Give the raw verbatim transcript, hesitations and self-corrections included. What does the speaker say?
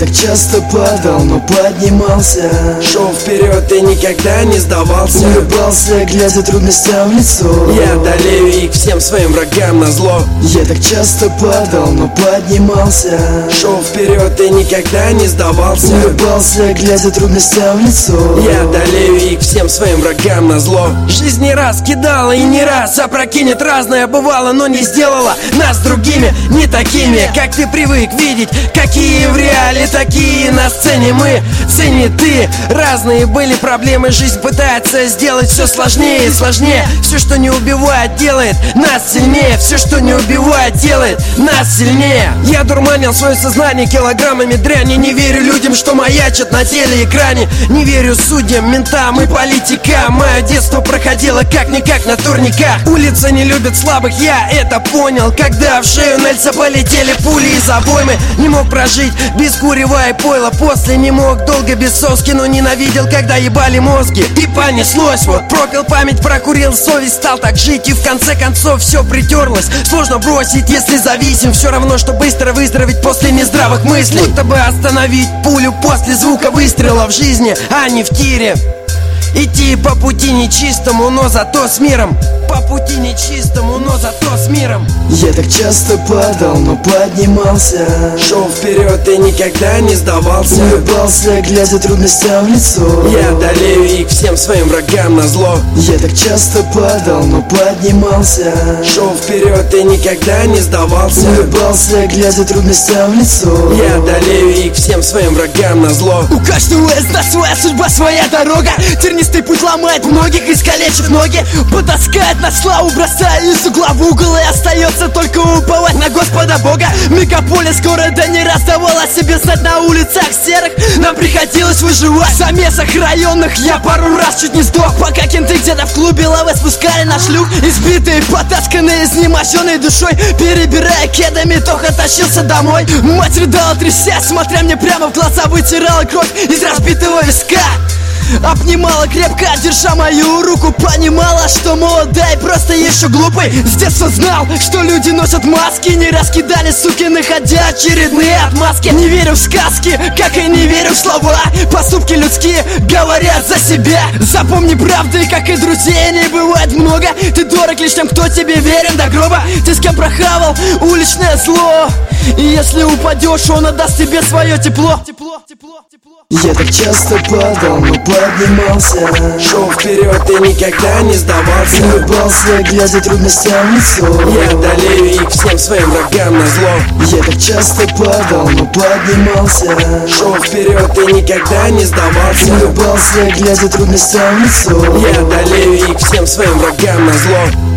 так часто падал, но поднимался, шел вперед и никогда не сдавался. улыбался, глядя трудностям в лицо. Я одолею их всем своим врагам назло. Я так часто падал, но поднимался, шел вперед и никогда не сдавался. улыбался, глядя трудностям в лицо. Я одолею их всем своим врагам назло. Жизнь не раз кидала и не раз опрокинет. Разное бывало, но не сделала нас другими, не такими, как ты привык видеть. Какие в реале, такие на сцене мы, цени ты. Разные были проблемы, жизнь пытается сделать все сложнее и сложнее. Все, что не убивает, делает нас сильнее. Все, что не убивает, делает нас сильнее. Я дурманил свое сознание килограммами дряни. Не верю людям, что маячат на телеэкране. Не верю судьям, ментам и политикам. Мое детство проходило как-никак на турниках. Улица не любит слабых, я это понял, когда в шею Нельса полетели пули из обоймы. Не мог прожить без курева и пойла. После не мог долго без соски, но ненавидел, когда ебали мозги. И понеслось, вот пропил память, прокурил совесть, стал так жить. И в конце концов все притерлось. Сложно бросить, если зависим. Все равно, что быстро выздороветь после нездравых мыслей. Будто бы остановить пулю после звука выстрела в жизни, а не в тире. Идти по пути нечистому, но зато с миром. По пути нечистому, но зато с миром. Я так часто падал, но поднимался, шел вперед и никогда не сдавался. улыбался, глядя трудностям в лицо. Я одолею их всем своим врагам назло. Я так часто падал, но поднимался, шел вперед и никогда не сдавался. улыбался, глядя трудностям в лицо. Я одолею их всем своим врагам назло. У каждого из нас своя судьба, своя дорога. Тернистый путь ломает многих, искалечив ноги. Потаскает на славу, бросая из угла в угол. И остается только уповать на Господа Бога. Мегаполис города не раз давал о себе знать. На улицах серых нам приходилось выживать. В замесах районных я пару раз чуть не сдох, пока кенты где-то в клубе лавы спускали на шлюх. Избитые, потасканные, изнеможенные душой, перебирая кедами, Тоха тащился домой. Мать рыдала, трясясь, смотря мне прямо в глаза, вытирала кровь из разбитого виска. Обнимала крепко, держа мою руку. Понимала, что молодая, просто еще глупый. С детства знал, что люди носят маски. Не раскидали, суки, находя очередные отмазки. Не верю в сказки, как и не верю в слова. Поступки людские говорят за себя. Запомни правды, как и друзей не бывает много. Ты дорог лишь тем, кто тебе верен до гроба. Ты с кем прохавал уличное зло, и если упадешь, он отдаст тебе свое тепло. Тепло, тепло, тепло. Я так часто падал, но поднимался, шел вперед и никогда не сдавался. улыбался, глядя трудностям в лицо. Я одолею их всем своим врагам назло. Я так часто падал, но поднимался, шел вперед и никогда не сдавался. улыбался, глядя трудностям в лицо. Я одолею их всем своим врагам назло.